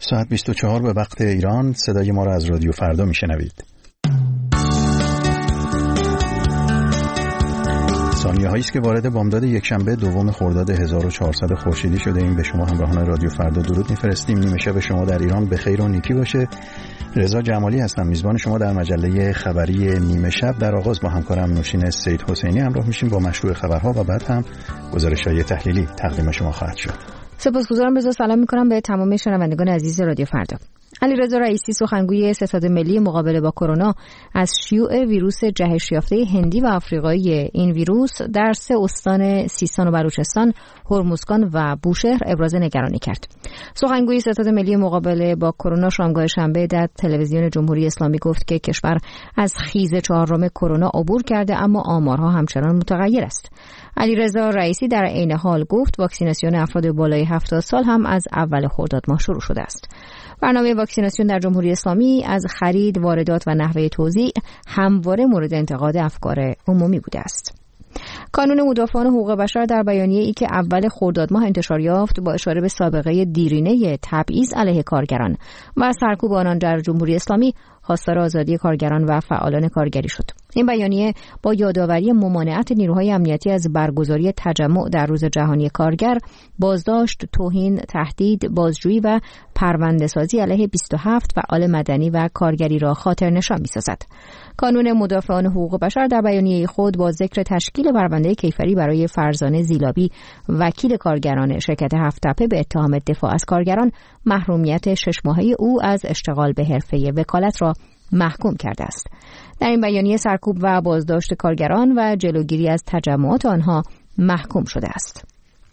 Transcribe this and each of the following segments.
ساعت 24 به وقت ایران. صدای ما را از رادیو فردا میشنوید. ثانیه هایی است که وارد بامداد یکشنبه دوم خرداد 1400 خورشیدی شده ایم. به شما همراهان رادیو فردا درود میفرستیم. نیمه شب شما در ایران به خیر و نیکی باشه. رضا جمالی هستم، میزبان شما در مجله خبری نیمه شب. در آغاز با همکارم نوشین سید حسینی همراه میشیم با مشروع خبرها و بعد هم گزارش‌های تحلیلی تقدیم شما خواهد شد. سپاسگزارم. رضا سلام میکنم به تمام شنوندگان عزیز رادیو فردا. علیرضا رئیسی سخنگوی ستاد ملی مقابله با کرونا از شیوع ویروس جهش یافته هندی و آفریقایی این ویروس در 3 استان سیستان و بلوچستان، هرمزگان و بوشهر ابراز نگرانی کرد. سخنگوی ستاد ملی مقابله با کرونا شامگاه شنبه در تلویزیون جمهوری اسلامی گفت که کشور از خیز 4 کرونا عبور کرده، اما آمارها همچنان متغیر است. علیرضا رئیسی در عین حال گفت واکسیناسیون افراد بالای 70 سال هم از اول خرداد ماه شروع شده است. برنامه واکسیناسیون در جمهوری اسلامی از خرید، واردات و نحوه توزیع همواره مورد انتقاد افکار عمومی بوده است. کانون مدافعان حقوق بشر در بیانیه‌ای که اول خرداد ماه انتشار یافت با اشاره به سابقه دیرینه تبعیض علیه کارگران و سرکوب آنان در جمهوری اسلامی خواستار آزادی کارگران و فعالان کارگری شد. این بیانیه با یادآوری ممانعت نیروهای امنیتی از برگزاری تجمع در روز جهانی کارگر، بازداشت، توهین، تهدید، بازجویی و پرونده‌سازی علیه 27 فعال مدنی و کارگری را خاطرنشان می‌سازد. کانون مدافعان حقوق بشر در بیانیه خود با ذکر تشکیل پرونده کیفری برای فرزانه زیلابی، وکیل کارگران شرکت هفت‌تپه به اتهام دفاع از کارگران، محرومیت 6 ماهه او از اشتغال به حرفه وکالت را محکوم کرده است. در این بیانیه سرکوب و بازداشت کارگران و جلوگیری از تجمعات آنها محکوم شده است.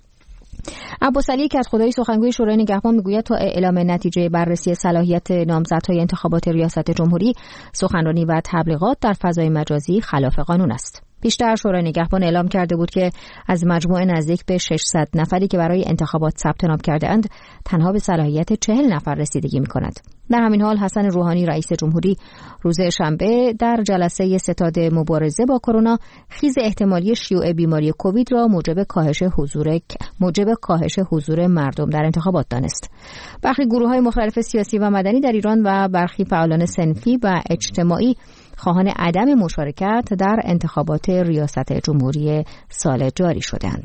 عباس علی کدخدایی سخنگوی شورای نگهبان میگوید تا اعلام نتیجه بررسی صلاحیت نامزدهای انتخابات ریاست جمهوری، سخنرانی و تبلیغات در فضای مجازی خلاف قانون است. پیشتر شورای نگهبان اعلام کرده بود که از مجموع نزدیک به 600 نفری که برای انتخابات ثبت نام کرده‌اند، تنها به صلاحیت 40 نفر رسیدگی می‌کند. در همین حال حسن روحانی رئیس جمهوری روز شنبه در جلسه ستاد مبارزه با کرونا خیز احتمالی شیوع بیماری کووید را موجب کاهش حضور مردم در انتخابات دانست. برخی گروه‌های مختلف سیاسی و مدنی در ایران و برخی فعالان صنفی و اجتماعی خواهان عدم مشارکت در انتخابات ریاست جمهوری سال جاری شدند.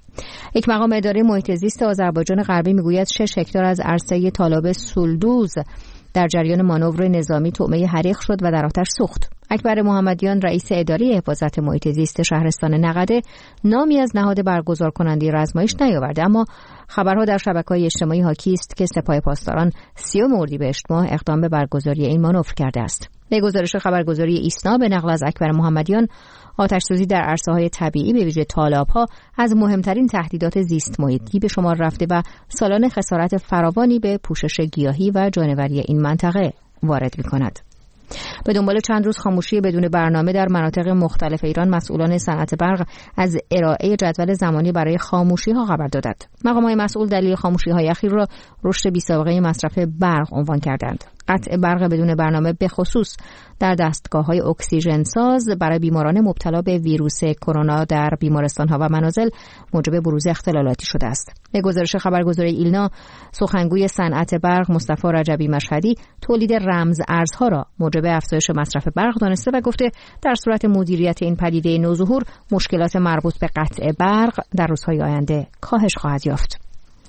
یک مقام اداره محیط زیست آذربایجان غربی میگوید 6 هکتار از عرصه تالاب سولدوز در جریان مانور نظامی طعمه حریق شد و در آتش سوخت. اکبر محمدیان رئیس اداره حفاظت محیط زیست شهرستان نقده نامی از نهاد برگزار کننده رزمایش نیاورده، اما خبرها در شبکه‌های اجتماعی حاکی است که سپاه پاسداران 30 اردیبهشت ماه اقدام به برگزاری این مانور کرده است. به گزارش خبرگزاری ایسنا به نقل از اکبر محمدیان، آتش‌سوزی در عرصه‌های طبیعی به ویژه تالاب‌ها از مهمترین تهدیدات زیست محیطی به شمار رفته و سالانه خسارت فراوانی به پوشش گیاهی و جانوری این منطقه وارد می‌کند. به دنبال چند روز خاموشی بدون برنامه در مناطق مختلف ایران، مسئولان صنعت برق از ارائه جدول زمانی برای خاموشی‌ها خبر دادند. مقام‌های مسئول دلیل خاموشی‌های اخیر را رشد بی‌سابقه مصرف برق عنوان کردند. قطع برق بدون برنامه به خصوص در دستگاه‌های اکسیژن ساز برای بیماران مبتلا به ویروس کرونا در بیمارستان‌ها و منازل موجب بروز اختلالاتی شده است. به گزارش خبرگزاری ایلنا، سخنگوی صنعت برق مصطفی رجبی مشهدی تولید رمز ارزها را موجب افزایش مصرف برق دانسته و گفته در صورت مدیریت این پدیده نوظهور مشکلات مربوط به قطع برق در روزهای آینده کاهش خواهد یافت.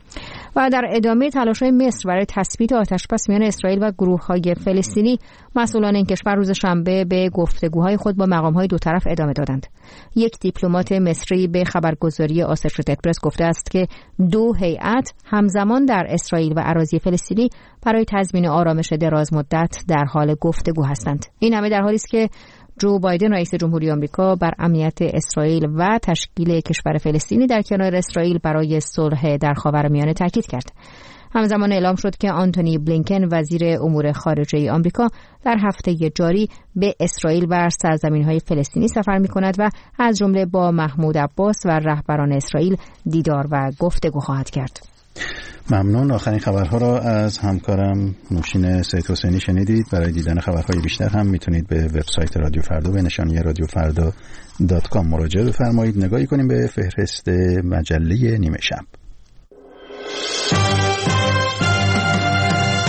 و در ادامه تلاش‌های مصر برای تثبیت آتش‌بس میان اسرائیل و گروه‌های فلسطینی، مسئولان این کشور روز شنبه به گفتگوهای خود با مقام‌های دو طرف ادامه دادند. یک دیپلمات مصری به خبرگزاری آسوشیتد پرس گفته است که 2 هیئت همزمان در اسرائیل و اراضی فلسطینی برای تضمین آرامش دراز مدت در حال گفتگو هستند. این همه در حالی است که جو بایدن رئیس جمهوری آمریکا بر امنیت اسرائیل و تشکیل کشور فلسطینی در کنار اسرائیل برای صلح در خاورمیانه تاکید کرد. همزمان اعلام شد که آنتونی بلینکن وزیر امور خارجه آمریکا در هفته جاری به اسرائیل و سرزمین‌های فلسطینی سفر می‌کند و از جمله با محمود عباس و رهبران اسرائیل دیدار و گفتگو خواهد کرد. ممنون. آخرین خبرها را از همکارم نوشین سید حسینی شنیدید. برای دیدن خبرهای بیشتر هم میتونید به وبسایت رادیو فردا به نشانی radiofrda.com مراجعه بفرمایید. نگاهی کنیم به فهرست مجله نیمه شب.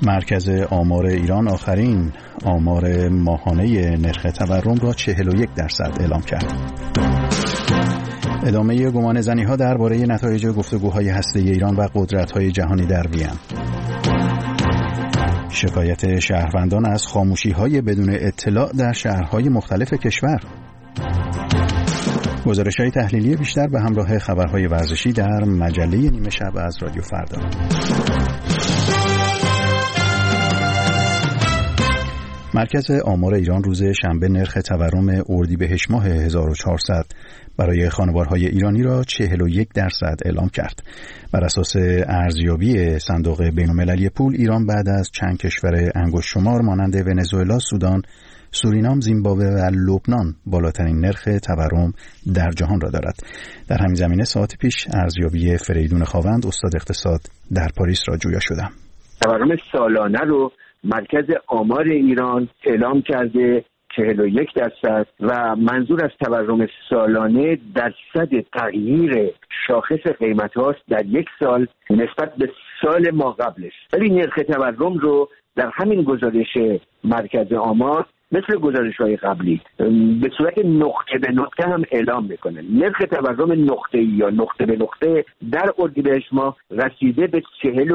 مرکز آمار ایران آخرین آمار ماهانه نرخ تورم را 41% اعلام کرد. ادامه گمان زنی‌ها درباره نتایج گفتگوهای هسته‌ای ایران و قدرت‌های جهانی در وین. شکایت شهروندان از خاموشی‌های بدون اطلاع در شهرهای مختلف کشور. گزارش‌های تحلیلی بیشتر به همراه خبرهای ورزشی در مجله نیمه شب از رادیو فردا. مرکز آمار ایران روز شنبه نرخ تورم اردیبهشت ماه 1400 برای خانوارهای ایرانی را 41% اعلام کرد. بر اساس ارزیابی صندوق بین‌المللی پول، ایران بعد از چند کشور انگشت شمار مانند ونزوئلا، سودان، سورینام، زیمبابوه و لبنان بالاترین نرخ تورم در جهان را دارد. در همین زمینه ساعت پیش ارزیابی فریدون خاوند، استاد اقتصاد، در پاریس را جویا شدم. تورم سالانه رو مرکز آمار ایران اعلام کرده 41% و منظور از تورم سالانه درصد تغییر شاخص قیمت هاست در یک سال نسبت به سال ما قبلش. ولی نرخ تورم رو در همین گزارش مرکز آمار مثل گزارش‌های قبلی به صورت نقطه به نقطه هم اعلام میکنه. نرخ تورم نقطه‌ای یا نقطه به نقطه در اردیبهشت ماه رسیده به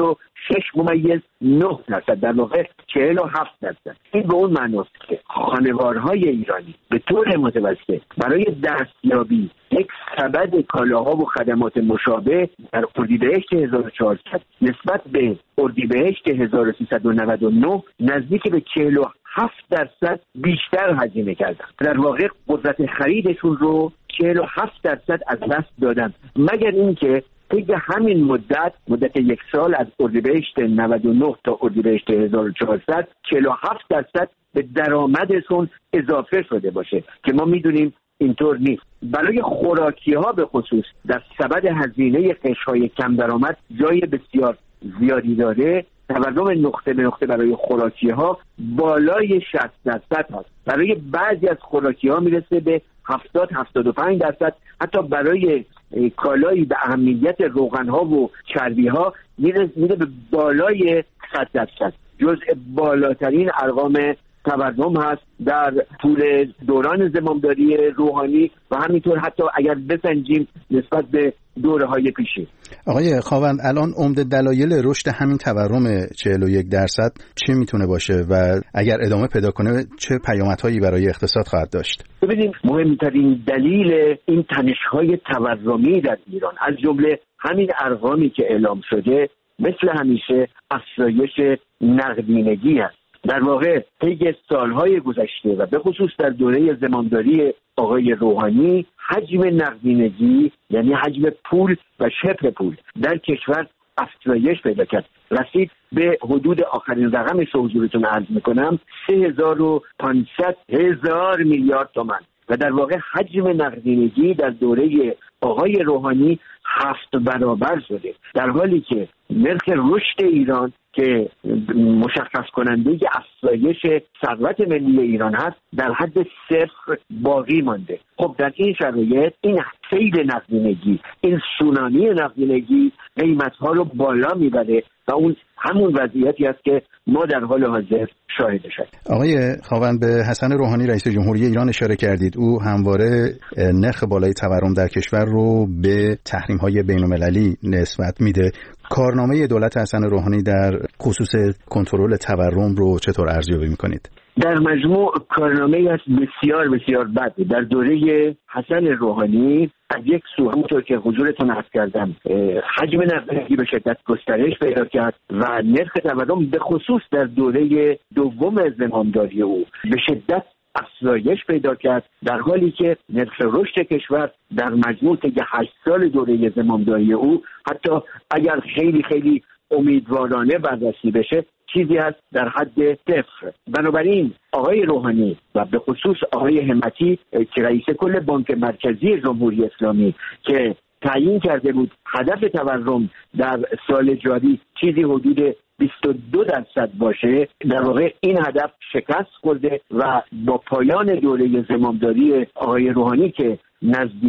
46.9%، در واقع 47%. این به اون معناست که خانوارهای ایرانی به طور متوسط برای دستیابی یک سبد کالاها و خدمات مشابه در اردیبهشت 1400 نسبت به اردیبهشت 1399 نزدیک به 47% بیشتر هزینه کردن. در واقع قدرت خریدشون رو 47% از دست دادن، مگر اینکه طی همین مدت یک سال از اردیبهشت 99 تا اردیبهشت 1400 47% به درآمدشون اضافه شده باشه که ما میدونیم اینطور نیست. برای خوراکی ها به خصوص در سبد هزینه قشرهای کم درآمد جای بسیار زیادی داره. تورم نقطه به نقطه برای خوراکی ها بالای 60% هست. برای بعضی از خوراکی ها میرسه به 70-75%. حتی برای کالایی به اهمیت روغن ها و چربی ها میره به بالای 100%. جزء بالاترین ارقام تورم هست در طول دوران زمامداری روحانی و همینطور حتی اگر بسنجیم نسبت به دوره‌های پیشین. آقای خاوند، الان عمده دلایل رشد همین تورم 41% چی میتونه باشه و اگر ادامه پیدا کنه چه پیامدهایی برای اقتصاد خواهد داشت؟ ببینید، مهمترین دلیل این تنش‌های تورمی در ایران از جمله همین ارقامی که اعلام شده مثل همیشه افزایش نقدینگی است. در واقع طی سالهای گذشته و به خصوص در دوره زمامداری آقای روحانی حجم نقدینگی یعنی حجم پول و شبه پول در کشور افزایش پیدا کرد، رسید به حدود آخرین رقمش رو حضورتون عرض میکنم 3500 میلیارد تومان و در واقع حجم نقدینگی در دوره آقای روحانی 7 برابر شده، در حالی که نرخ رشد ایران که مشخص کننده افزایش ثروت ملی ایران هست در حد 0 باقی مانده. خب در این شرایط این سیل نقدینگی، این سونامی نقدینگی قیمت‌ها رو بالا میبره و اون همون وضعیتی است که ما در حال حاضر شاهدش هستیم. آقای خاوند، به حسن روحانی رئیس جمهوری ایران اشاره کردید. او همواره نرخ بالای تورم در کشور رو به تحریم‌های بین‌المللی نسبت میده. کارنامه دولت حسن روحانی در خصوص کنترل تورم رو چطور ارزیابی میکنید؟ در مجموع کارنامه است بسیار بسیار بد. در دوره حسن روحانی از یک سو همونطور که حضورتون عرض کردم حجم نقدینگی به شدت گسترش پیدا کرد و نرخ تورم به خصوص در دوره دوم زمامداری او به شدت افزایش پیدا کرد، در حالی که نرخ رشد کشور در مجموع طی 8 سال دوره زمامداری او حتی اگر خیلی خیلی امیدوارانه بررسی بشه چیزی هست در حد 0. بنابراین آقای روحانی و به خصوص آقای همتی که رئیس کل بانک مرکزی جمهوری اسلامی که تعیین کرده بود هدف تورم در سال جاری چیزی حدود 22% باشه، در واقع این هدف شکست خورده و با پایان دوره زمامداری آقای روحانی که نزدیک است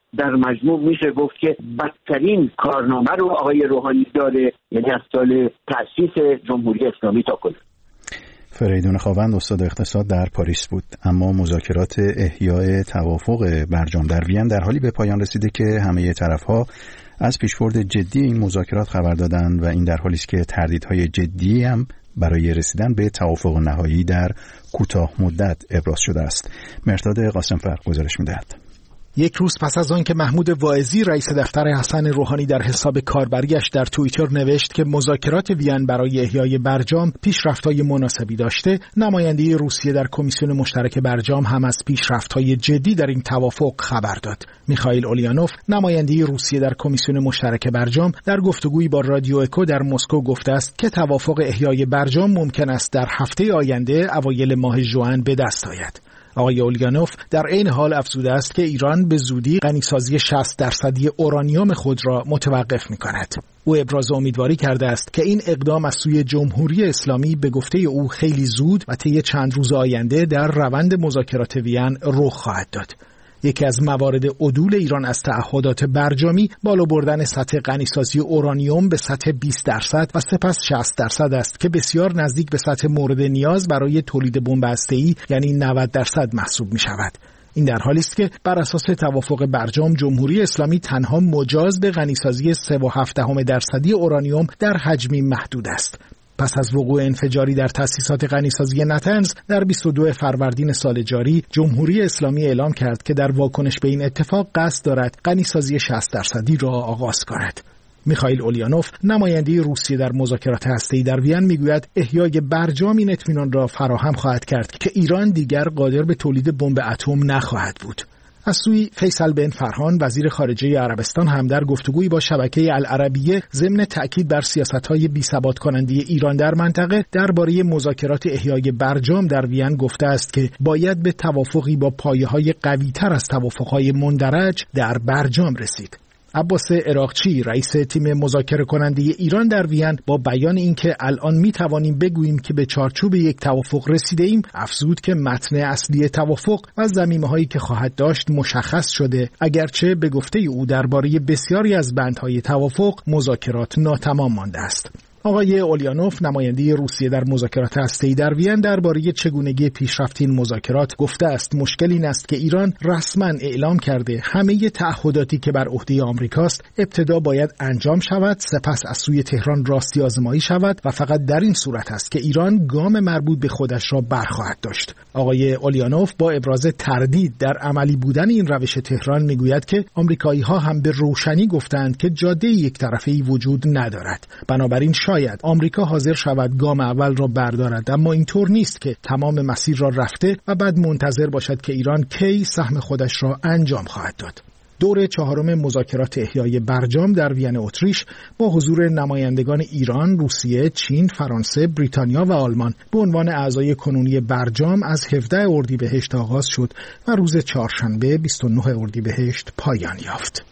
در مجموع میشه گفت که بدترین کارنامه رو آقای روحانی داره، یعنی از سال تأسیس جمهوری اسلامی تا کنون. فریدون خاوند استاد اقتصاد در پاریس بود. اما مذاکرات احیای توافق برجام در وین در حالی به پایان رسیده که همه طرف‌ها از پیشبرد جدی این مذاکرات خبر دادند و این در حالی است که تردیدهای جدی هم برای رسیدن به توافق نهایی در کوتاه مدت ابراز شده است. مرداد قاسمفر گزارش می‌دهد. یک روز پس از آن که محمود واعظی رئیس دفتر حسن روحانی در حساب کاربریش در توییتر نوشت که مذاکرات وین برای احیای برجام پیشرفت‌های مناسبی داشته، نماینده روسیه در کمیسیون مشترک برجام هم از پیشرفت‌های جدی در این توافق خبر داد. میخائیل اولیانوف، نماینده روسیه در کمیسیون مشترک برجام، در گفتگویی با رادیو اکو در مسکو گفته است که توافق احیای برجام ممکن است در هفته آینده اوایل ماه ژوئن به دست آید. آقای اولیانوف در عین حال افزوده است که ایران به زودی غنیسازی 60% اورانیوم خود را متوقف می‌کند. او ابراز امیدواری کرده است که این اقدام از سوی جمهوری اسلامی به گفته او خیلی زود و طی چند روز آینده در روند مذاکرات وین رخ خواهد داد. یکی از موارد عدول ایران از تعهدات برجامی بالا بردن سطح غنیسازی اورانیوم به سطح 20% و سپس 60% است که بسیار نزدیک به سطح مورد نیاز برای تولید بمب هسته‌ای یعنی 90% محسوب می شود. این در حالی است که بر اساس توافق برجام جمهوری اسلامی تنها مجاز به غنیسازی 3.7% اورانیوم در حجمی محدود است. پس از وقوع انفجاری در تأسیسات غنیسازی نتنز در 22 فروردین سال جاری، جمهوری اسلامی اعلام کرد که در واکنش به این اتفاق قصد دارد غنیسازی 60% را آغاز کند. میخائیل اولیانوف، نماینده روسیه در مذاکرات هسته‌ای در وین، میگوید احیای برجام این اطمینان را فراهم خواهد کرد که ایران دیگر قادر به تولید بمب اتم نخواهد بود. از سوی فیصل بن فرهان، وزیر خارجه عربستان، هم در گفتگویی با شبکه العربیه ضمن تأکید بر سیاست‌های بی‌ثبات کننده ایران در منطقه درباره مذاکرات احیای برجام در وین گفته است که باید به توافقی با پایه‌های قوی‌تر از توافق‌های مندرج در برجام رسید. عباس عراقچی، رئیس تیم مذاکره کننده ایران در وین، با بیان اینکه الان می توانیم بگوییم که به چارچوب یک توافق رسیده ایم، افزود که متن اصلی توافق و زمینه‌هایی که خواهد داشت مشخص شده، اگرچه به گفته او درباره بسیاری از بندهای توافق مذاکرات ناتمام مانده است. آقای اولیانوف، نماینده روسیه در مذاکرات هسته‌ای در وین، درباره چگونگی پیشرفت این مذاکرات گفته است مشکل این است که ایران رسما اعلام کرده همه تعهداتی که بر عهده آمریکاست ابتدا باید انجام شود، سپس از سوی تهران راستی آزمایی شود و فقط در این صورت است که ایران گام مربوط به خودش را برخواهد داشت. آقای اولیانوف با ابراز تردید در عملی بودن این روش تهران میگوید که آمریکایی‌ها هم به روشنی گفتند که جاده یک طرفه‌ای وجود ندارد. بنابراین شاید آمریکا حاضر شود گام اول را بردارد، اما اینطور نیست که تمام مسیر را رفته و بعد منتظر باشد که ایران کی سهم خودش را انجام خواهد داد. دور چهارم مذاکرات احیای برجام در وین اتریش با حضور نمایندگان ایران، روسیه، چین، فرانسه، بریتانیا و آلمان به عنوان اعضای کنونی برجام از 17 اردیبهشت آغاز شد و روز چهارشنبه 29 اردیبهشت پایان یافت.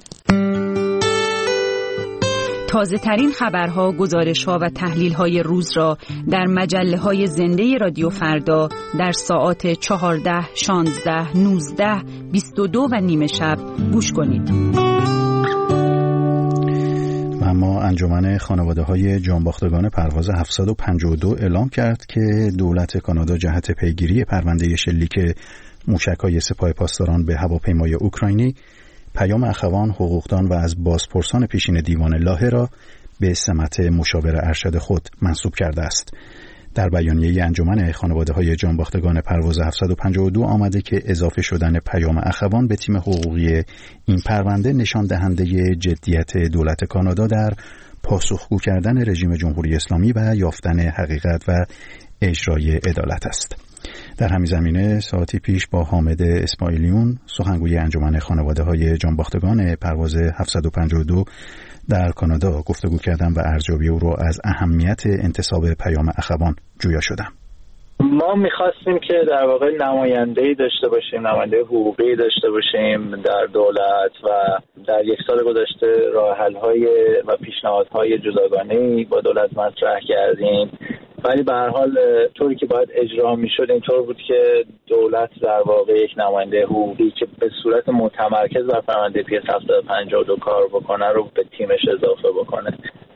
تازه ترین خبرها، گزارش‌ها و تحلیل‌های روز را در مجله‌های زنده رادیو فردا در ساعات 14، 16، 19، 22 و نیمه شب گوش کنید. اما انجمن خانواده‌های جانباختگان پرواز 752 اعلام کرد که دولت کانادا جهت پیگیری پرونده شلیک موشک‌های سپاه پاسداران به هواپیمای اوکراینی پیام اخوان، حقوقدان و از بازپرسان پیشین دیوان لاهه را به سمت مشاور ارشد خود منصوب کرده است. در بیانیه انجمن خانواده‌های جانباختگان پرواز 752 آمده که اضافه شدن پیام اخوان به تیم حقوقی این پرونده نشان دهنده جدیت دولت کانادا در پاسخگو کردن رژیم جمهوری اسلامی و یافتن حقیقت و اجرای عدالت است. در همین زمینه ساعتی پیش با حامد اسماعیلیون، سخنگوی انجمن خانواده‌های جانباختگان پرواز 752 در کانادا گفتگو کردم و ارزیابی او را از اهمیت انتصاب پیام اخوان جویا شدم. ما می‌خواستیم که در واقع نماینده‌ای داشته باشیم، نماینده حقوقی داشته باشیم در دولت و در یک سال گذشته راه‌حل‌های و پیشنهادهای جداگانه‌ای با دولت مطرح کردیم ولی به هر حال طوری که باید اجرا میشد اینطور بود که دولت در واقع یک نماینده حقوقی که به صورت متمرکز بر پرونده PS 752 کار بکنه رو به تیمش اضافه بکنه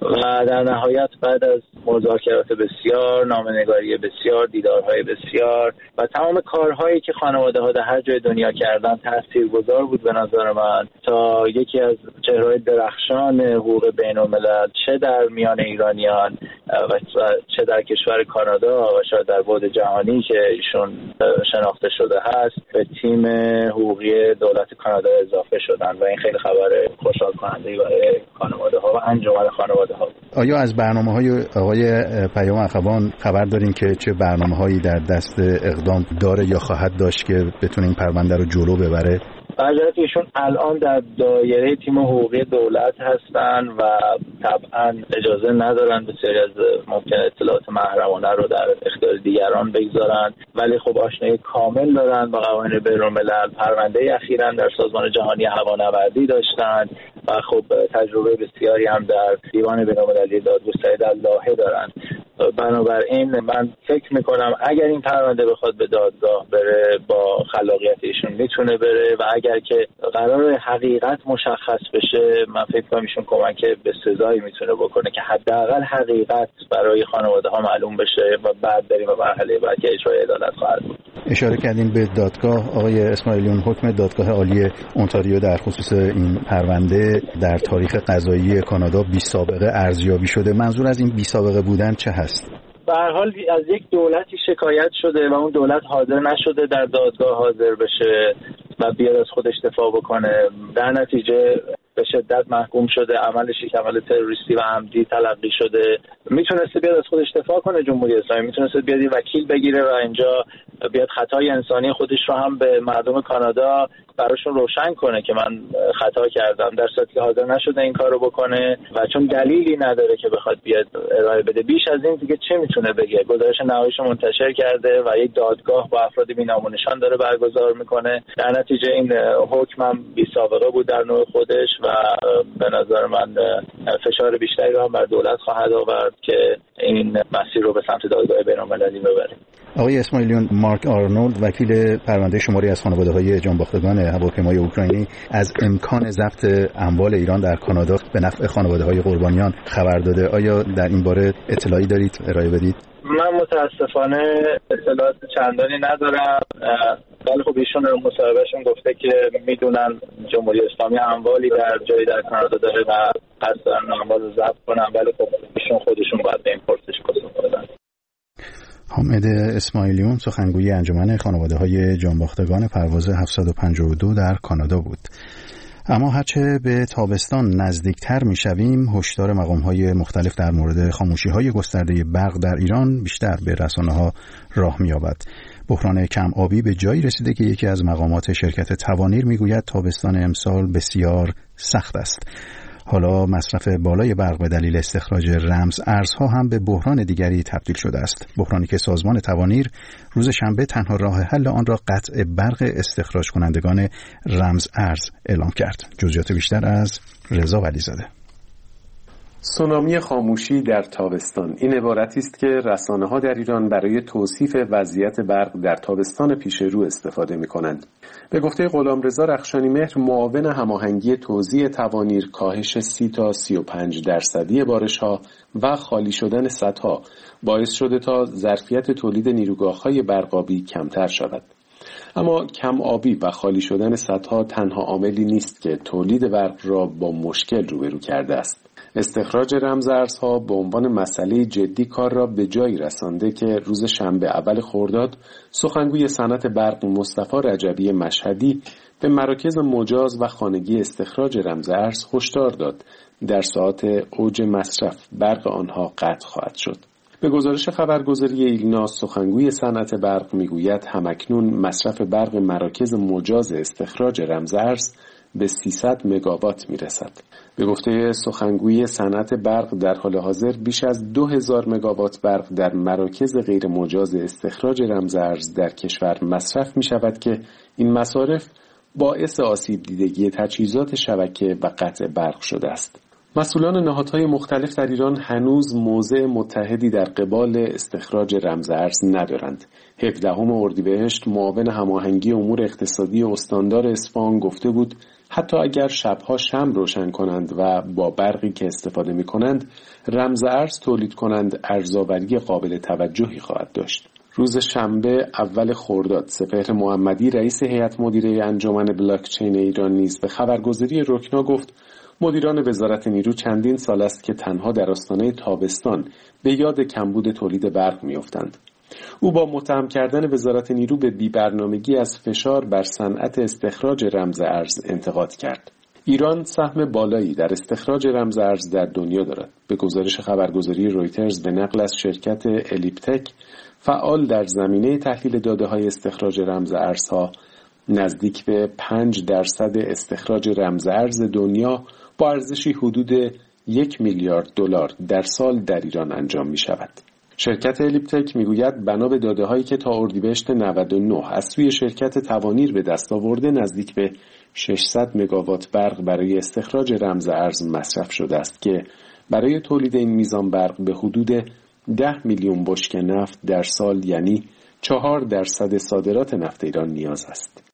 و در نهایت بعد از مذاکرات بسیار، نامه‌نگاری بسیار، دیدارهای بسیار و تمام کارهایی که خانواده‌ها در هر جای دنیا کردن تاثیرگذار بود به نظر من تا یکی از چهره‌های درخشان حقوق بین‌الملل چه در میان ایرانیان و چه در کشور کانادا و شاید در بعد جهانی که ایشون شناخته شده هست به تیم حقوقی دولت کانادا اضافه شدن و این خیلی خبر خوشحال کننده برای خانواده‌ها و انجمن خانواده‌ها. آیا از برنامه‌های آقای پیام اخوان خبر دارین که چه برنامه‌هایی در دست اقدام داره یا خواهد داشت که بتونه این پرونده رو جلو ببره؟ برجرد ایشون الان در دایره تیم حقوقی دولت هستن و طبعا اجازه ندارن بسیاری از ممکن اطلاعات محرمانه رو در اختیار دیگران بگذارن، ولی خب آشنایی کامل دارن با قوانین بین‌الملل. پرونده اخیراً در سازمان جهانی هوانوردی داشتن و خب تجربه بسیاری هم در دیوان بین‌المللی دادگستری در لاهه دارن. بنابراین من فکر میکنم اگر این پرونده بخواد به دادگاه بره با خلاقیت ایشون میتونه بره و اگر که قرار حقیقت مشخص بشه من فکر کنم ایشون کمک به سزایی میتونه بکنه که حداقل حقیقت برای خانواده ها معلوم بشه و بعد بریم و مرحله بعد که اجرای عدالت خواهد بود. اشاره کردین به دادگاه. آقای اسماعیلیون، حکم دادگاه عالی اونتاریو در خصوص این پرونده در تاریخ قضایی کانادا بی سابقه ارزیابی شده. منظور از این بی سابقه بودن چه هست؟ به هر حال از یک دولتی شکایت شده و اون دولت حاضر نشده در دادگاه حاضر بشه و بیاد از خودش دفاع بکنه. در نتیجه به شدت محکوم شده، عملش یک عمل تروریستی و عمدی تلقی شده. میتونسته بیاد از خودش دفاع کنه جمهوری اسلامی، میتونسته بیاد وکیل بگیره و اینجا بیاد خطای انسانی خودش رو هم به مردم کانادا براشون روشن کنه که من خطا کردم، در صورتی که حاضر نشده این کارو بکنه و چون دلیلی نداره که بخواد بیاد ارائه بده. بیش از این دیگه چه میتونه بگه؟ گزارش نهاییش منتشر کرده و یک دادگاه با افراد بی‌نام و نشان داره برگزار میکنه. در نتیجه این حکم بی سابقه بود در نوع خودش و به نظر من فشار بیشتری رو هم بر دولت خواهد آورد که این مسیر رو به سمت دادگاه بین‌المللی ببره. آقای اسماعیلیون، مارک آرنولد وکیل پرونده شماری از خانواده‌های جانباختگان هواپیمای اوکراینی از امکان ضبط اموال ایران در کانادا به نفع خانواده‌های قربانیان خبر داده. آیا در این باره اطلاعی دارید ارائه بدید؟ من متاسفانه اطلاعات چندانی ندارم، ولی خب ایشون در مصاحبهشون گفته که میدونن جمهوری اسلامی اموالی در جایی در کانادا داره و قصد دارن اموال رو ضبط کنن، ولی خب ایشون خودشون باید به این پرسش پاسخ بدن. حامد اسماعیلیون سخنگوی انجمن خانواده‌های جانباختگان پرواز 752 در کانادا بود. اما هرچه به تابستان نزدیکتر میشویم هشدار مقام‌های مختلف در مورد خاموشی‌های گسترده برق در ایران بیشتر به رسانه‌ها راه می‌یابد. بحران کم آبی به جایی رسیده که یکی از مقامات شرکت توانیر میگوید تابستان امسال بسیار سخت است. حالا مصرف بالای برق به دلیل استخراج رمز ارزها هم به بحران دیگری تبدیل شده است. بحرانی که سازمان توانیر روز شنبه تنها راه حل آن را قطع برق استخراج کنندگان رمز ارز اعلام کرد. جزئیات بیشتر از رضا ولیزاده. سونامی خاموشی در تابستان این عبارتی است که رسانه‌ها در ایران برای توصیف وضعیت برق در تابستان پیش رو استفاده می‌کنند. به گفته غلامرضا رخشانی‌مهر، معاون هماهنگی توزیع توانیر، کاهش 30 تا 35% بارش‌ها و خالی شدن سدها باعث شده تا ظرفیت تولید نیروگاه‌های برقابی کمتر شود. اما کم آبی و خالی شدن سدها تنها عاملی نیست که تولید برق را با مشکل روبرو کرده است. استخراج رمزارزها به عنوان مسئله جدی کار را به جایی رسانده که روز شنبه اول خرداد سخنگوی صنعت برق مصطفی رجبی مشهدی به مراکز مجاز و خانگی استخراج رمزارز هشدار داد در ساعات اوج مصرف برق آنها قطع خواهد شد. به گزارش خبرگزاری ایلنا، سخنگوی صنعت برق میگوید همکنون مصرف برق مراکز مجاز استخراج رمزارز به 300 مگاوات میرسد. به گفته سخنگوی صنعت برق در حال حاضر بیش از 2000 مگاوات برق در مراکز غیر مجاز استخراج رمزارز در کشور مصرف می شود که این مصارف باعث آسیب دیدگی تجهیزات شبکه و قطع برق شده است. مسئولان نهادهای مختلف در ایران هنوز موضع متحدی در قبال استخراج رمز ارز ندارند. 17 اردیبهشت معاون هماهنگی امور اقتصادی استاندار اصفهان گفته بود حتی اگر شبها شمع روشن کنند و با برقی که استفاده می کنند رمز ارز تولید کنند ارزآوری قابل توجهی خواهد داشت. روز شنبه اول خرداد سپهر محمدی رئیس هیئت مدیره انجمن بلاکچین ایران نیز به خبرگزاری رکنا گفت مدیران وزارت نیرو چندین سال است که تنها در آستانه تابستان به یاد کمبود تولید برق می‌افتند. او با متهم کردن وزارت نیرو به بی‌برنامگی از فشار بر صنعت استخراج رمز ارز انتقاد کرد. ایران سهم بالایی در استخراج رمز ارز در دنیا دارد. به گزارش خبرگزاری رویترز به نقل از شرکت الیپتک فعال در زمینه تحلیل داده‌های استخراج رمز ارزها، نزدیک به 5% استخراج رمز ارز دنیا با ارزشی حدود 1 میلیارد دلار در سال در ایران انجام می شود. شرکت الیپتک می گوید بنا به داده‌هایی که تا اردیبهشت 99 از سوی شرکت توانیر به دست آورده نزدیک به 600 مگاوات برق برای استخراج رمز ارز مصرف شده است که برای تولید این میزان برق به حدود 10 میلیون بشکه نفت در سال یعنی 4% صادرات نفت ایران نیاز است.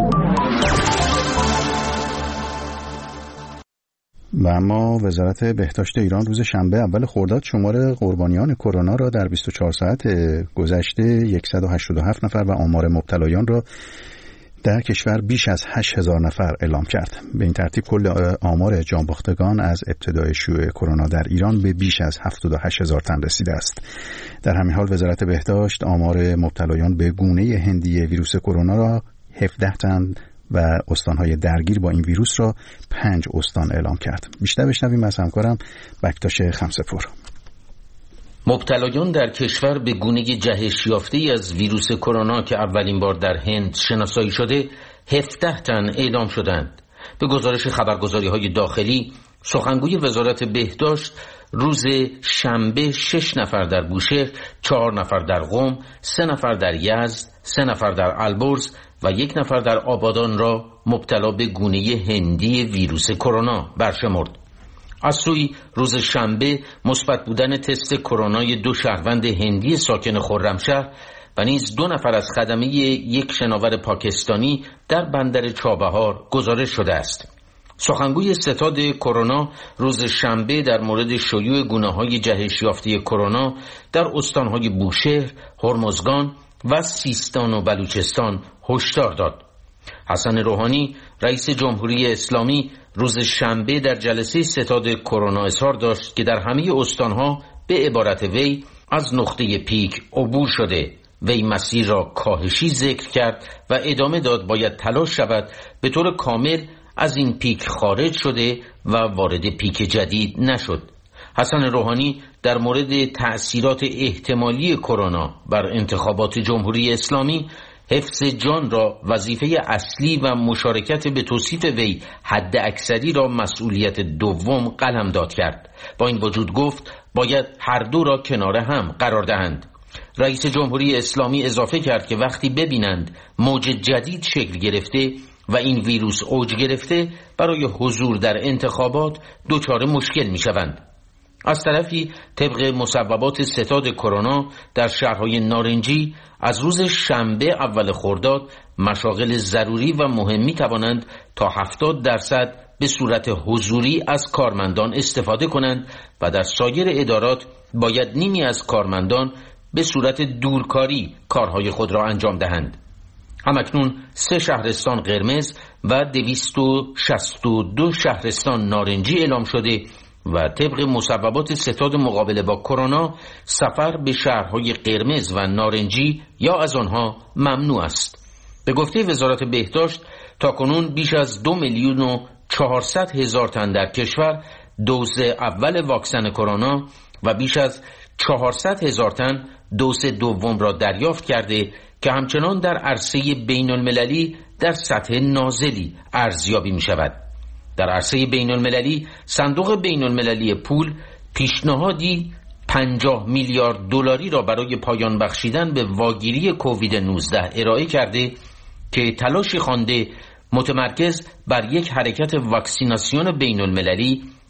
و اما وزارت بهداشت ایران روز شنبه اول خرداد شمار قربانیان کرونا را در 24 ساعت گذشته 187 نفر و آمار مبتلایان را در کشور بیش از 8000 نفر اعلام کرد. به این ترتیب کل آمار جانباختگان از ابتدای شیوع کرونا در ایران به بیش از 78000 تن رسیده است. در همین حال وزارت بهداشت آمار مبتلایان به گونه هندی ویروس کرونا را 17 تن و استانهای درگیر با این ویروس را 5 استان اعلام کرد. بیشتر بشنویم از همکارم بکتاش خمسه‌پور. مبتلایان در کشور به گونه جهش یافته‌ای از ویروس کرونا که اولین بار در هند شناسایی شده 17 تن اعلام شدند. به گزارش خبرگزاری‌های داخلی، سخنگوی وزارت بهداشت روز شنبه 6 نفر در بوشهر، 4 نفر در قم، 3 نفر در یزد، 3 نفر در البرز و 1 نفر در آبادان را مبتلا به گونه هندی ویروس کرونا برشمرد. از سوی روز شنبه مثبت بودن تست کرونای 2 شهروند هندی ساکن خرمشهر و نیز 2 نفر از خدمه یک شناور پاکستانی در بندر چابهار گزارش شده است. سخنگوی ستاد کرونا روز شنبه در مورد شیوع گونه‌های جهش یافته کرونا در استان‌های بوشهر، هرمزگان و سیستان و بلوچستان هشدار داد. حسن روحانی رئیس جمهوری اسلامی روز شنبه در جلسه ستاد کرونا اظهار داشت که در همه استانها به عبارت وی از نقطه پیک عبور شده. وی مسیر را کاهشی ذکر کرد و ادامه داد باید تلاش شود به طور کامل از این پیک خارج شده و وارد پیک جدید نشد. حسن روحانی در مورد تأثیرات احتمالی کرونا بر انتخابات جمهوری اسلامی حفظ جان را وظیفه اصلی و مشارکت به توصیف وی حد اکثری را مسئولیت دوم قلمداد کرد. با این وجود گفت باید هر دو را کنار هم قرار دهند. رئیس جمهوری اسلامی اضافه کرد که وقتی ببینند موج جدید شکل گرفته و این ویروس اوج گرفته برای حضور در انتخابات دچار مشکل می شوند. از طرفی طبق مصوبات ستاد کرونا در شهرهای نارنجی از روز شنبه اول خرداد مشاغل ضروری و مهم می توانند تا 70% به صورت حضوری از کارمندان استفاده کنند و در سایر ادارات باید نیمی از کارمندان به صورت دورکاری کارهای خود را انجام دهند. همکنون 3 شهرستان قرمز و 262 شهرستان نارنجی اعلام شده و طبق مصوبات ستاد مقابله با کرونا سفر به شهرهای قرمز و نارنجی یا از آنها ممنوع است. به گفته وزارت بهداشت تاکنون بیش از 2,400,000 تن در کشور دوز اول واکسن کرونا و بیش از 400,000 تن دوز دوم را دریافت کرده که همچنان در عرصه بین المللی در سطح نازلی ارزیابی می شود. در عرصه بین المللی صندوق بین المللی پول پیشنهادی 50 میلیارد دلاری را برای پایان بخشیدن به واگیری کووید 19 ارائه کرده که تلاشی خوانده متمرکز بر یک حرکت واکسیناسیون بین المللی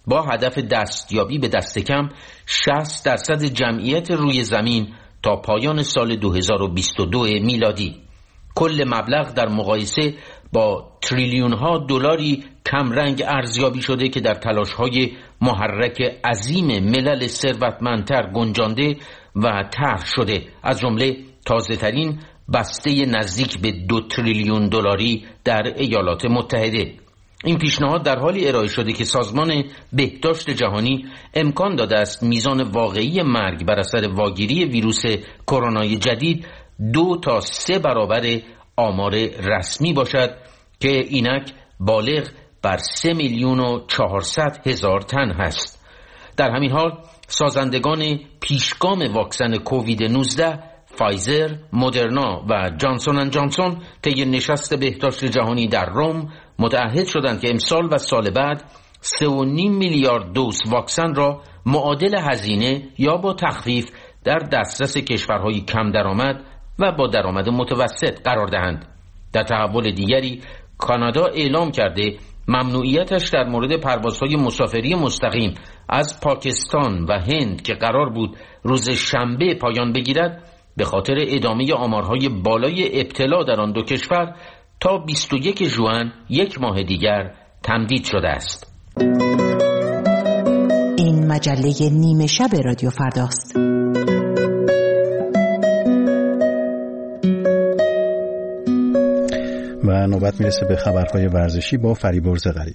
با هدف دستیابی به دست کم 60% جمعیت روی زمین تا پایان سال 2022 میلادی. کل مبلغ در مقایسه با تریلیون ها دلاری کمرنگ ارزیابی شده که در تلاش های محرک عظیم ملل ثروتمندتر گنجانده و طرح شده، از جمله تازه ترین بسته نزدیک به 2 تریلیون دلاری در ایالات متحده. این پیشنهاد در حالی ارائه شده که سازمان بهداشت جهانی امکان داده است میزان واقعی مرگ بر اثر واگیری ویروس کرونای جدید 2 تا 3 برابر آمار رسمی باشد که اینک بالغ بر 3,400,000 تن هست. در همین حال سازندگان پیشگام واکسن کووید 19 فایزر، مدرنا و جانسون اند جانسون طی نشست بهداشت جهانی در روم متعهد شدند که امسال و سال بعد 3.5 میلیارد دوز واکسن را معادل هزینه یا با تخفیف در دسترس کشورهای کم درآمد و با درآمد متوسط قرار دهند. در تحول دیگری کانادا اعلام کرده ممنوعیتش در مورد پروازهای مسافری مستقیم از پاکستان و هند که قرار بود روز شنبه پایان بگیرد به خاطر ادامه آمارهای بالای ابتلا در آن دو کشور تا 21 ژوئن، یک ماه دیگر تمدید شده است. این مجله نیمه شب رادیو فرداست. و نوبت میرسه به خبرهای ورزشی با فریبرز غریب.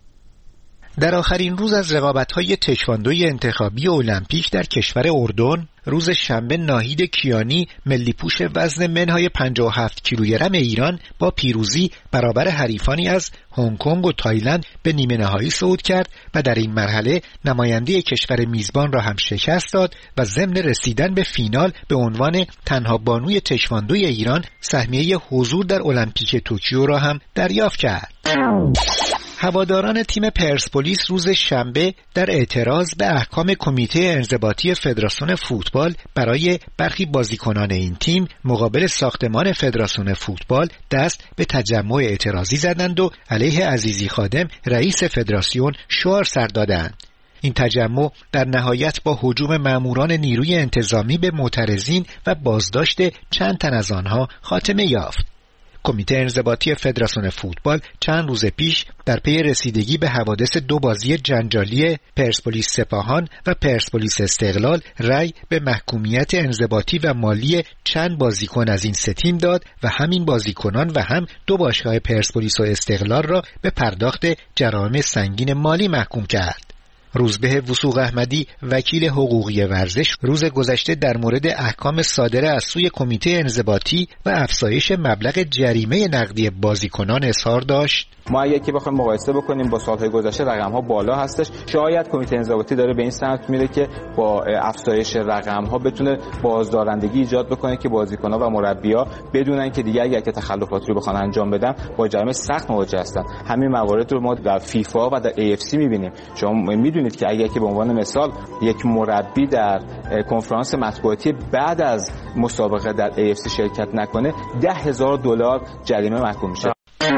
در آخرین روز از رقابت‌های تکواندوی انتخابی المپیک در کشور اردن، روز شنبه ناهید کیانی ملی‌پوش وزن منهای 57 کیلوگرم ایران با پیروزی برابر حریفانی از هنگ کنگ و تایلند به نیمه نهایی صعود کرد و در این مرحله نماینده کشور میزبان را هم شکست داد و ضمن رسیدن به فینال به عنوان تنها بانوی تکواندوی ایران سهمیه حضور در المپیک توکیو را هم دریافت کرد. هواداران تیم پرسپولیس روز شنبه در اعتراض به احکام کمیته انضباطی فدراسیون فوتبال برای برخی بازیکنان این تیم مقابل ساختمان فدراسیون فوتبال دست به تجمع اعتراضی زدند و علیه عزیزی خادم رئیس فدراسیون شعار سر دادند. این تجمع در نهایت با هجوم ماموران نیروی انتظامی به معترضین و بازداشت چند تن از آنها خاتمه یافت. کمیته انضباطی فدراسیون فوتبال چند روز پیش در پی رسیدگی به حوادث 2 بازی جنجالی پرسپولیس سپاهان و پرسپولیس استقلال رأی به محکومیت انضباطی و مالی چند بازیکن از این سه تیم داد و همین بازیکنان و هم 2 باشگاه پرسپولیس و استقلال را به پرداخت جرایم سنگین مالی محکوم کرد. روزبه وثوق احمدی وکیل حقوقی ورزش روز گذشته در مورد احکام صادره از سوی کمیته انضباطی و افزایش مبلغ جریمه نقدی بازیکنان اظهار داشت. ما اگه که بخوایم مقایسه بکنیم با سالهای گذشته رقم‌ها بالا هستش. شاید کمیته انضباطی داره به این سمت میره که با افزایش رقم‌ها بتونه بازدارندگی ایجاد بکنه که بازیکن‌ها و مربی‌ها بدونن که دیگه اگه تخلفاتی رو بخوان انجام بدن با جریمه سخت مواجه هستن. همین موارد رو ما در فیفا و در AFC می‌بینیم. شما می‌دونید که اگه که به عنوان مثال یک مربی در کنفرانس مطبوعاتی بعد از مسابقه در AFC شرکت نکنه $10,000 جریمه محکوم میشه.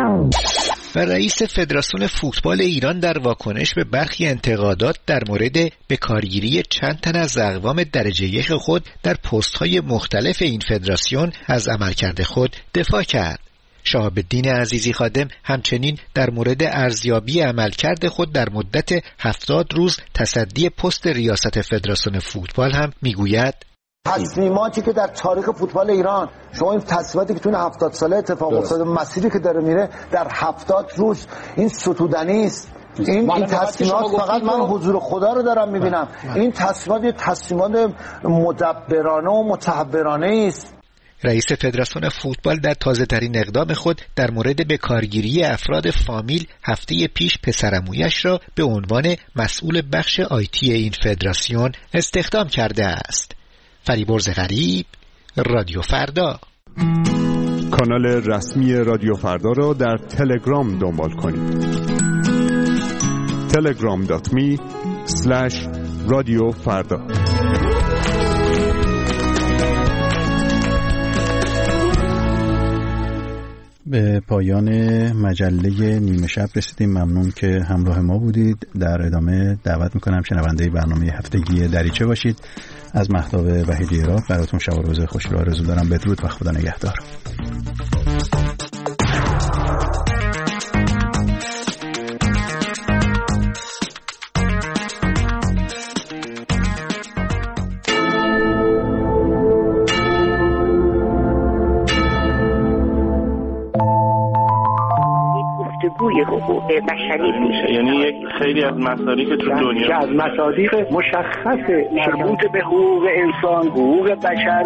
و رئیس فدراسیون فوتبال ایران در واکنش به برخی انتقادات در مورد بکارگیری چند تن از اقوام درجه 1 خود در پست‌های مختلف این فدراسیون از عملکرد خود دفاع کرد. شهاب الدین عزیزی خادم همچنین در مورد ارزیابی عملکرد خود در مدت 70 روز تصدی پست ریاست فدراسیون فوتبال هم میگوید: تصمیماتی که در تاریخ فوتبال ایران، شما این تصمیماتی که تو 70 ساله اتفاق افتاده، مسیری که داره میره در 70 روز، این ستودنی است. این تصمیمات فقط من حضور خدا رو دارم میبینم. این تصمیمات یه تصمیمات مدبرانه و متحبرانه است. رئیس فدراسیون فوتبال در تازه‌ترین اقدام خود در مورد بکارگیری افراد فامیل هفته پیش پسرعمویش را به عنوان مسئول بخش آیتی این فدراسیون استخدام کرده است. فریبرز غریب، رادیو فردا. کانال رسمی رادیو فردا را در تلگرام دنبال کنید. telegram.me/رادیو فردا. به پایان مجله نیمه شب رسیدیم. ممنون که همراه ما بودید. در ادامه دعوت میکنم شنونده برنامه هفتگی دریچه باشید. از مهتاب وحیدی عراق براتون شب و روز خوشی رو آرزو دارم. بدرود و خدا نگهدار. گفتگوی حقوق بشری میشه، یعنی یک خیلی از مصادیق تو دنیا از مصادیق مشخص مربوط به حقوق انسان، حقوق بشر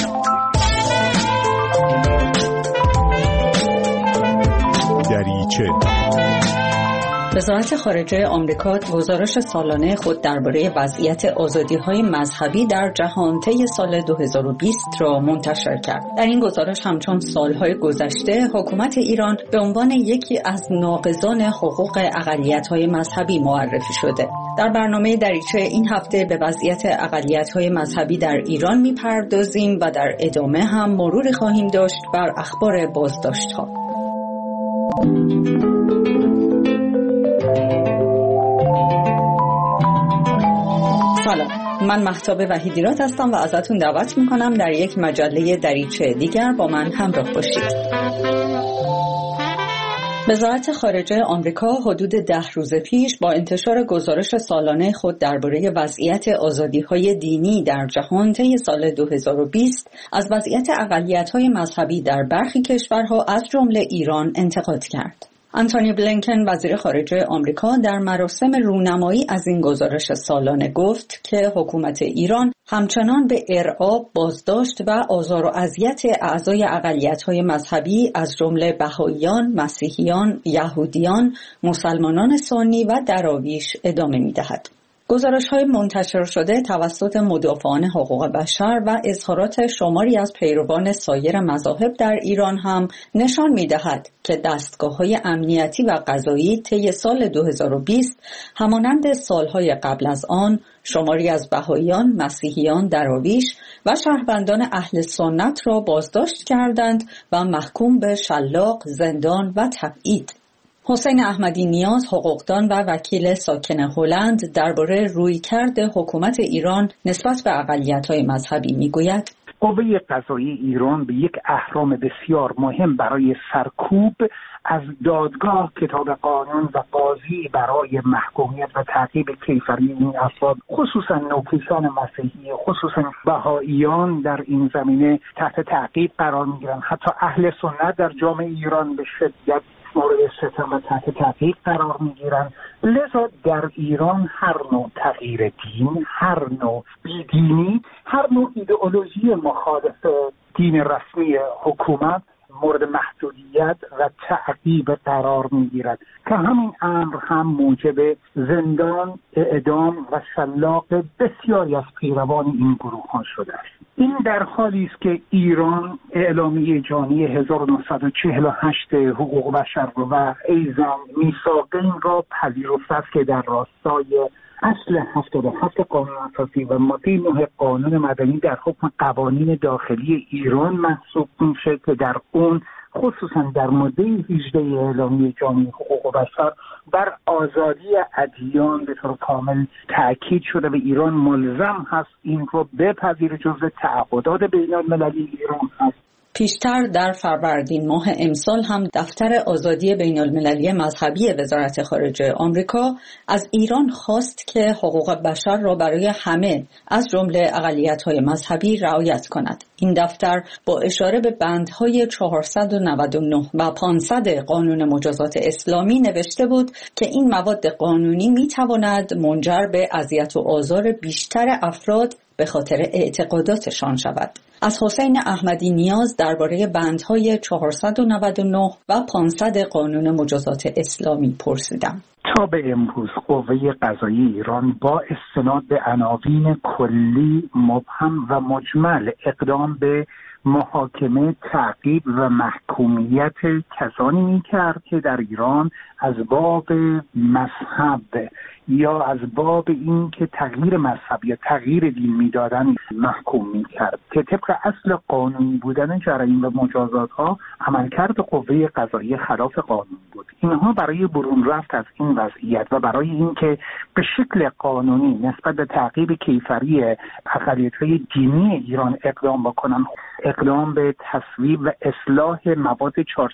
دریچه. وزارت خارجه آمریکا گزارش سالانه خود درباره وضعیت آزادی‌های مذهبی در جهان طی سال 2020 را منتشر کرد. در این گزارش همچون سالهای گذشته حکومت ایران به عنوان یکی از ناقضان حقوق اقلیت‌های مذهبی معرفی شده. در برنامه دریچه این هفته به وضعیت اقلیت‌های مذهبی در ایران می‌پردازیم و در ادامه هم مروری خواهیم داشت بر اخبار بازداشت‌ها. سلام، من مهتاب وحیدیرات هستم و ازتون دعوت میکنم در یک مجله دریچه دیگر با من همراه باشید. وزارت خارجه آمریکا حدود 10 روز پیش با انتشار گزارش سالانه خود درباره وضعیت آزادی‌های دینی در جهان طی سال 2020 از وضعیت اقلیت‌های مذهبی در برخی کشورها از جمله ایران انتقاد کرد. آنتونی بلینکن وزیر خارجه آمریکا در مراسم رونمایی از این گزارش سالانه گفت که حکومت ایران همچنان به ارعاب، بازداشت و آزار و اذیت اعضای اقلیت‌های مذهبی از جمله بهائیان، مسیحیان، یهودیان، مسلمانان سنی و دراویش ادامه می‌دهد. گزارش‌های منتشر شده توسط مدافعان حقوق بشر و اظهارات شماری از پیروان سایر مذاهب در ایران هم نشان می‌دهد که دستگاه‌های امنیتی و قضایی طی سال 2020 همانند سال‌های قبل از آن شماری از بهائیان، مسیحیان، دراویش و شهروندان اهل سنت را بازداشت کردند و محکوم به شلاق، زندان و تبعید. حسین احمدی نیاز، حقوقدان و وکیل ساکن هلند، درباره رویکرد حکومت ایران نسبت به اقلیت‌های مذهبی میگوید: قوه قضایی ایران به یک اهرام بسیار مهم برای سرکوب از دادگاه، کتاب قانون و قاضی برای محکومیت و تعقیب کیفری این افراد، خصوصا نوکیشان مسیحی، خصوصا بهائیان در این زمینه تحت تعقیب قرار میگیرند. حتی اهل سنت در جامعه ایران به شدت مورد ستم و تحت تعقیب قرار میگیرند. لذا در ایران هر نوع تغییر دین، هر نوع بیدینی، هر نوع ایدئولوژی مخالف دین رسمی حکومت مورد محدودیت و تعقیب قرار میگیرد که همین امر هم موجب زندان، اعدام و شلاق بسیاری از پیروان این گروه ها شده است. این در حالی است که ایران اعلامیه جهانی 1948 حقوق بشر و ایضا میثاقین را پذیرفته است که در راستای اصل 77 قانون اساسی و ماده 9 قانون مدنی در حکم قوانین داخلی ایران محسوب میشه که در اون خصوصا در ماده 18 اعلامیه جهانی حقوق بشر بر آزادی ادیان به طور کامل تاکید شده و ایران ملزم هست این رو بپذیره، جزو تعهدات بین‌المللی ایران هست. پیشتر در فروردین ماه امسال هم دفتر آزادی بین‌المللی مذهبی وزارت خارجه آمریکا از ایران خواست که حقوق بشر را برای همه از جمله اقلیت‌های مذهبی رعایت کند. این دفتر با اشاره به بندهای 499 و 500 قانون مجازات اسلامی نوشته بود که این مواد قانونی می‌تواند منجر به اذیت و آزار بیشتر افراد به خاطر اعتقاداتشان شود. از حسین احمدی نیاز درباره بندهای 499 و 500 قانون مجازات اسلامی پرسیدم. تا به امروز قوه قضایی ایران با استناد به عناوین کلی، مبهم و مجمل اقدام به محاکمه، تعقیب و محکومیت کسانی میکرد که در ایران از باب مذهب یا از باب این که تغییر مذهب یا تغییر دین میدادن محکوم میکرد که طبق اصل قانونی بودن جرایم و مجازات ها عملکرد قوه قضاییه خلاف قانون بود. اینها برای برون رفت از این وضعیت و برای اینکه به شکل قانونی نسبت به تعقیب کیفری اقلیت‌های دینی ایران اقدام بکنن، اقدام به تصویب و اصلاح مواد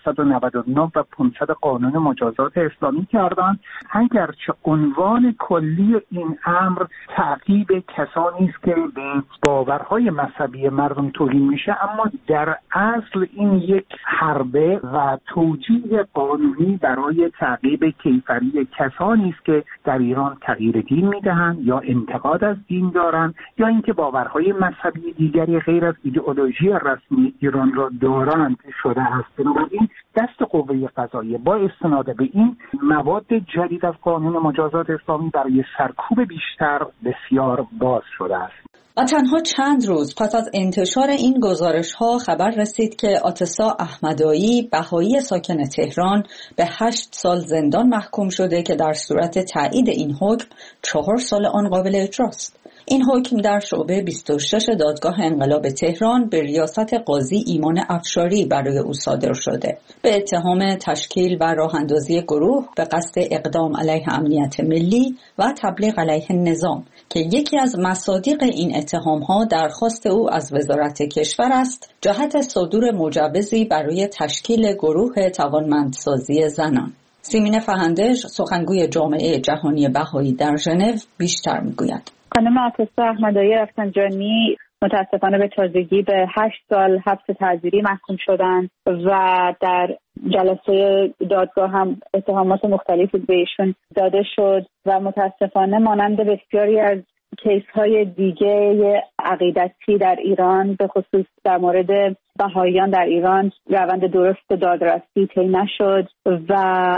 499 و 500 قانون مجازات اسلامی کردند. اگرچه عنوان کلی این امر تعقیب کسانی است که به باورهای مذهبی مردم توهین میشه، اما در اصل این یک حربه و توجیه قانونی برای تعقیب کیفری کسانی است که در ایران تغییر دین میدهند یا انتقاد از دین دارند یا اینکه باورهای مذهبی دیگری غیر از ایدئولوژی رسمی ایران را دارند شده است. بنابراین دست قوه قضاییه با استناد به این مواد جدید از قانون مجازات اسلامی برای سرکوب بیشتر بسیار باز شده است. و تنها چند روز پس از انتشار این گزارش‌ها خبر رسید که آتسا احمدایی، بهایی ساکن تهران، به 8 سال زندان محکوم شده که در صورت تایید این حکم 4 سال آن قابل اجراست. این حکم در شعبه 26 دادگاه انقلاب تهران به ریاست قاضی ایمان افشاری برای او صادر شده به اتهام تشکیل و راه‌اندازی گروه به قصد اقدام علیه امنیت ملی و تبلیغ علیه نظام که یکی از مصادیق این اتهام‌ها درخواست او از وزارت کشور است جهت صدور مجوزی برای تشکیل گروه توانمندسازی زنان. سیمین فهندش، سخنگوی جامعه جهانی بهایی در ژنو، بیشتر می‌گوید. خانم آتسا احمدایی رفسنجانی متاسفانه به تازگی به 8 سال حبس تعزیری محکوم شدند و در جلسه دادگاه هم اتهامات مختلفی به ایشون داده شد و متاسفانه مانند بسیاری از کیس‌های دیگه عقیدتی در ایران به خصوص در مورد بهائیان در ایران روند درست دادرسی طی نشد و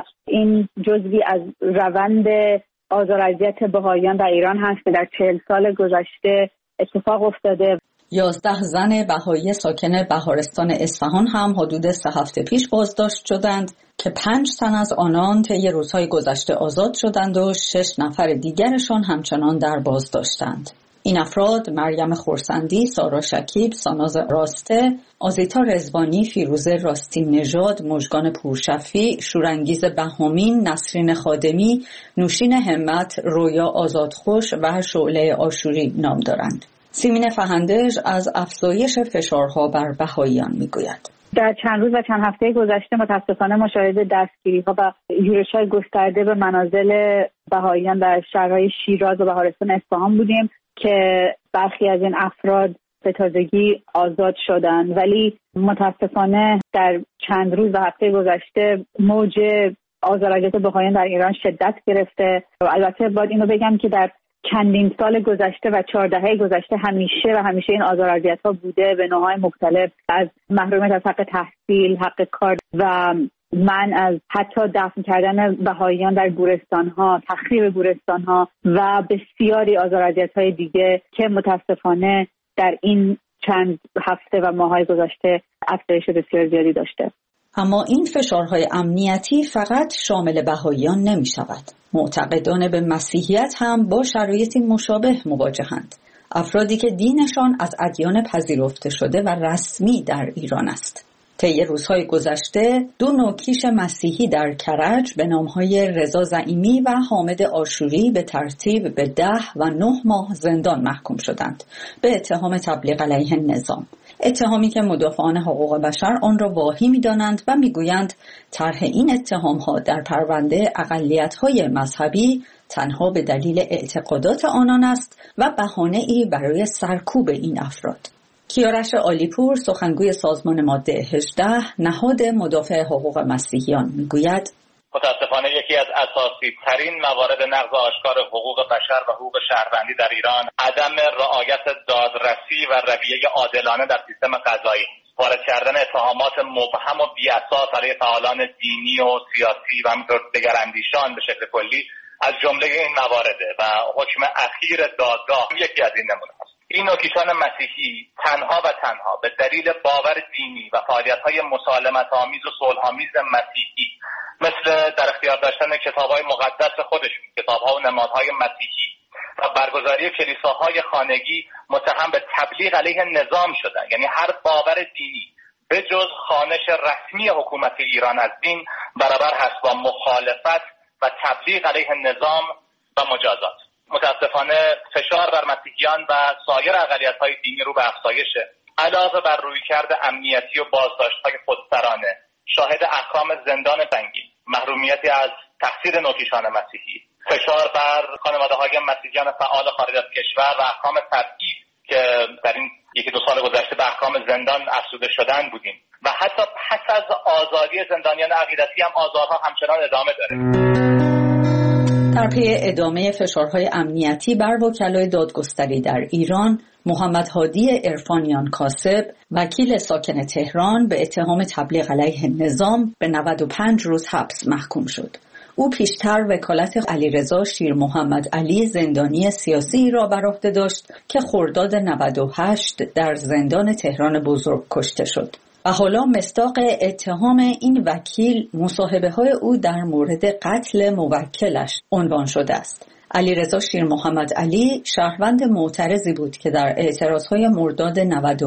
این جزوی از روند آزار و اذیت بهائیان در ایران هست که در 40 سال گذشته اتفاق افتاده. 11 زن بهایی ساکن بهارستان اصفهان هم حدود 3 هفته پیش بازداشت شدند که 5 تن از آنان طی روزهای گذشته آزاد شدند و 6 نفر دیگرشان همچنان در بازداشتند. این افراد مریم خورسندی، سارا شکیب، ساناز راسته، آزیتا رضوانی، فیروزه راستی نژاد، مژگان پورشفی، شورانگیز بهامین، نسرین خادمی، نوشین همت، رویا آزادخوش و شعله آشوری نام دارند. سیمین فهندش از افزایش فشارها بر بهائیان میگوید. در چند روز و چند هفته گذشته متاسفانه مشاهده دستگیری‌ها و یورش‌های گسترده به منازل بهائیان در شهرهای شیراز و بهارستان اصفهان بودیم که برخی از این افراد به تازگی آزاد شدند، ولی متاسفانه در چند روز و هفته گذشته موج آزار و اذیت بهائیان در ایران شدت گرفته و البته باید اینو بگم که در چندین سال گذشته و 4 دهه گذشته همیشه این آزار و اذیت‌ها بوده به نوع‌های مختلف، از محرومیت از حق تحصیل، حق کار و منع از حتی دفن کردن بهائیان در گورستان‌ها، تخریب گورستان‌ها و بسیاری آزار و اذیت‌های دیگه که متاسفانه در این چند هفته و ماه‌های گذشته افزایش بسیار زیادی داشته. اما این فشارهای امنیتی فقط شامل بهائیان نمی‌شود. معتقدان به مسیحیت هم با شرایطی مشابه مواجهند. افرادی که دینشان از ادیان پذیرفته شده و رسمی در ایران است. طی روزهای گذشته 2 نوکیش مسیحی در کرج به نامهای رضا زعیمی و حامد آشوری به ترتیب به 10 و 9 ماه زندان محکوم شدند به اتهام تبلیغ علیه نظام. اتهامی که مدافعان حقوق بشر آن را واهی می‌دانند و می‌گویند طرح این اتهام‌ها در پرونده اقلیت‌های مذهبی تنها به دلیل اعتقادات آنان است و بهانه‌ای برای سرکوب این افراد. کیارش عالیپور، سخنگوی سازمان ماده 18 نهاد مدافع حقوق مسیحیان میگوید متاسفانه یکی از اساسی ترین موارد نقض آشکار حقوق بشر و حقوق شهروندی در ایران عدم رعایت دادرسی و رویه عادلانه در سیستم قضایی، وارد کردن اتهامات مبهم و بی‌اساس علیه فعالان دینی و سیاسی و همینطور دگراندیشان به شکل کلی از جمله این موارده و حکم اخیر دادگاه یکی از این نمونه است. این نوکیشان مسیحی تنها و تنها به دلیل باور دینی و فعالیت‌های مسالمت‌آمیز و صلح‌آمیز مسیحی مثل در اختیار داشتن کتاب‌های مقدس خودشون، کتاب‌ها و نمادهای مسیحی و برگزاری کلیساهای خانگی متهم به تبلیغ علیه نظام شدن. یعنی هر باور دینی به جز خوانش رسمی حکومت ایران از دین برابر هست با مخالفت و تبلیغ علیه نظام و مجازات. متاسفانه فشار بر مسیحیان و سایر اقلیت‌های دینی رو به افزایشه. علاوه بر رویکرد امنیتی و بازداشت‌های خودسرانه، شاهد احکام زندان سنگین، محرومیتی از تحصیل نوکیشان مسیحی، فشار بر خانواده‌های مسیحیان فعال خارج از کشور و احکام تبعید که در این یکی دو سال گذشته به احکام زندان افزوده شدن بودیم و حتی پس از آزادی زندانیان عقیدتی هم آزارها همچنان ادامه داره. در پی ادامه فشارهای امنیتی بر وکلای دادگستری در ایران، محمد هادی عرفانیان کاسب، وکیل ساکن تهران، به اتهام تبلیغ علیه نظام به 95 روز حبس محکوم شد. او پیشتر وکالت علیرضا شیر محمد علی زندانی سیاسی را بر عهده داشت که خرداد 98 در زندان تهران بزرگ کشته شد. و حالا مصداق اتهام این وکیل مصاحبه‌های او در مورد قتل موکلش عنوان شده است. علیرضا شیر محمد علی شهروند معترضی بود که در اعتراضهای مرداد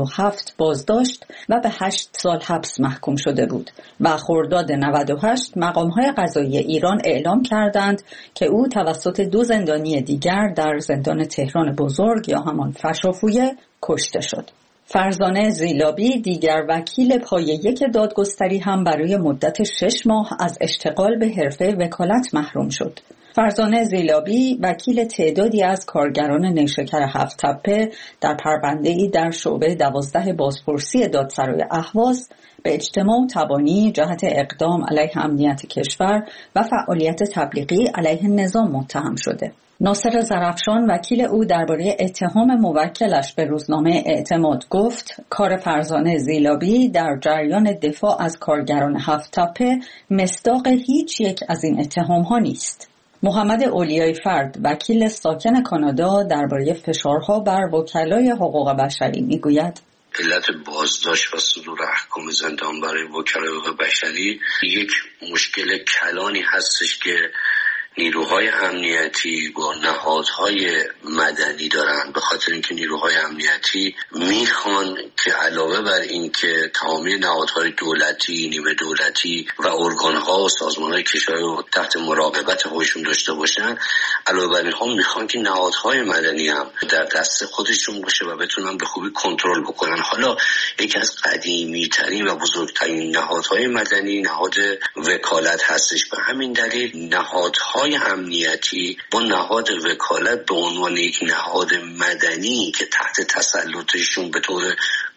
97 بازداشت و به 8 سال حبس محکوم شده بود و خرداد 98 مقام‌های قضایی ایران اعلام کردند که او توسط 2 زندانی دیگر در زندان تهران بزرگ یا همان فشافویه کشته شد. فرزانه زیلابی، دیگر وکیل پایه 1 دادگستری، هم برای مدت 6 ماه از اشتغال به حرفه وکالت محروم شد. فرزانه زیلابی وکیل تعدادی از کارگران نیشکر 7 تپه در پرونده‌ای در شعبه 12 بازپرسی دادسرای اهواز به اجتماع و تبانی جهت اقدام علیه امنیت کشور و فعالیت تبلیغی علیه نظام متهم شده. ناصر زرفشان، وکیل او، درباره اتهام موکلش به روزنامه اعتماد گفت کار فرزانه زیلابی در جریان دفاع از کارگران 7 تپه مصداق هیچ یک از این اتهام‌ها نیست. محمد اولیای فرد، وکیل ساکن کانادا، درباره فشارها بر وکلای حقوق بشری میگوید علت بازداشت و صدور احکام زندان برای وکلای حقوق بشری یک مشکل کلانی هستش که نیروهای امنیتی با نهادهای مدنی دارن، به خاطر اینکه نیروهای امنیتی میخوان که علاوه بر اینکه تمامی نهادهای دولتی، نیمه دولتی و ارگانها و سازمانهای کشوری رو تحت مراقبت خودشون داشته باشن، علاوه بر اینها میخوان که نهادهای مدنی هم در دست خودشون باشه و بتونن به خوبی کنترل بکنن. حالا یکی از قدیمی ترین و بزرگترین نهادهای مدنی نهاد وکالت هستش. به همین دلیل نهادهای امنیتی با نهاد وکالت به عنوان یک نهاد مدنی که تحت تسلطشون به طور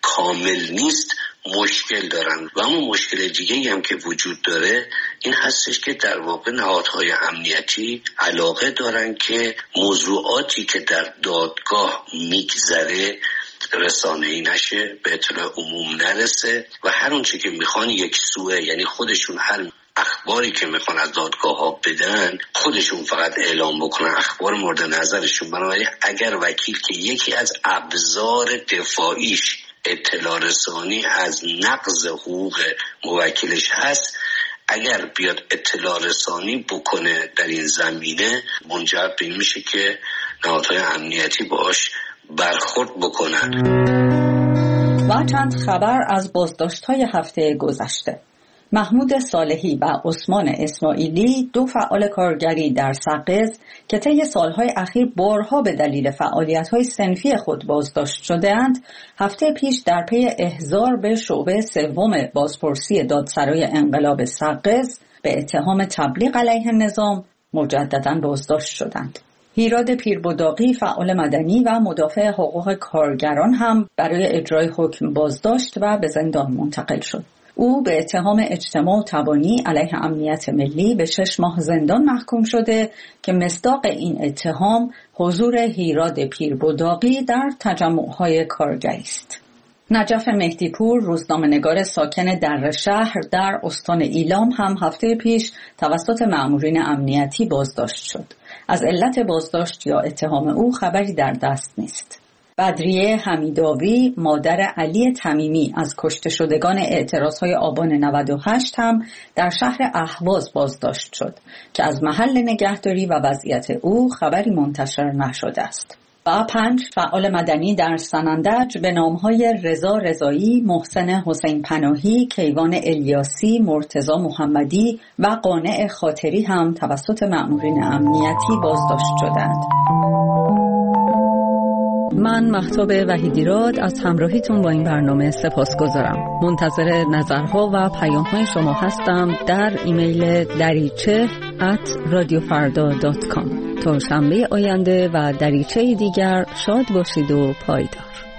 کامل نیست مشکل دارن. و اما مشکل دیگه‌ای هم که وجود داره این هستش که در واقع نهادهای امنیتی علاقه دارن که موضوعاتی که در دادگاه میگذره رسانه‌ای نشه، به اطلاع عموم نرسه و هر اون چی که میخوان یک سوه، یعنی خودشون هر اخباری که میخوان از دادگاه ها بدن خودشون فقط اعلام بکنن، اخبار مورد نظرشون. بنابراین اگر وکیل که یکی از ابزار دفاعیش اطلاع رسانی از نقض حقوق موکلش هست، اگر بیاد اطلاع رسانی بکنه در این زمینه، منجر به این میشه که نهادهای امنیتی باش برخورد بکنن. و چند خبر از بازداشت‌های هفته گذشته. محمود صالحی و عثمان اسماعیلی، 2 فعال کارگری در سقز که طی سالهای اخیر بارها به دلیل فعالیت‌های صنفی خود بازداشت شده‌اند، هفته پیش در پی احضار به شعبه 3 بازپرسی دادسرای انقلاب سقز به اتهام تبلیغ علیه نظام مجدداً بازداشت شدند. هیراد پیربداقی، فعال مدنی و مدافع حقوق کارگران، هم برای اجرای حکم بازداشت و به زندان منتقل شد. او به اتهام اجتماع و تبانی علیه امنیت ملی به 6 ماه زندان محکوم شده که مصداق این اتهام حضور هیراد پیربداقی در تجمع‌های کارگری است. نجف مهدیپور، روزنامه‌نگار ساکن دره شهر در استان ایلام، هم هفته پیش توسط مأمورین امنیتی بازداشت شد. از علت بازداشت یا اتهام او خبری در دست نیست. بدریه حمیدآوی مادر علی تمیمی از کشته شدگان اعتراضهای آبان 98 هم در شهر اهواز بازداشت شد که از محل نگهداری و وضعیت او خبری منتشر نشده است. و 5 فعال مدنی در سنندج به نامهای رضا رضایی، محسن حسین پناهی، کیوان الیاسی، مرتضی محمدی و قانع خاطری هم توسط مأمورین امنیتی بازداشت شدند. من مهتاب وحیدیراد از همراهیتون با این برنامه سپاسگزارم. منتظر نظرها و پیام‌های شما هستم در ایمیل dariche@radiofarda.com. تا شنبه آینده و دریچه دیگر شاد باشید و پایدار.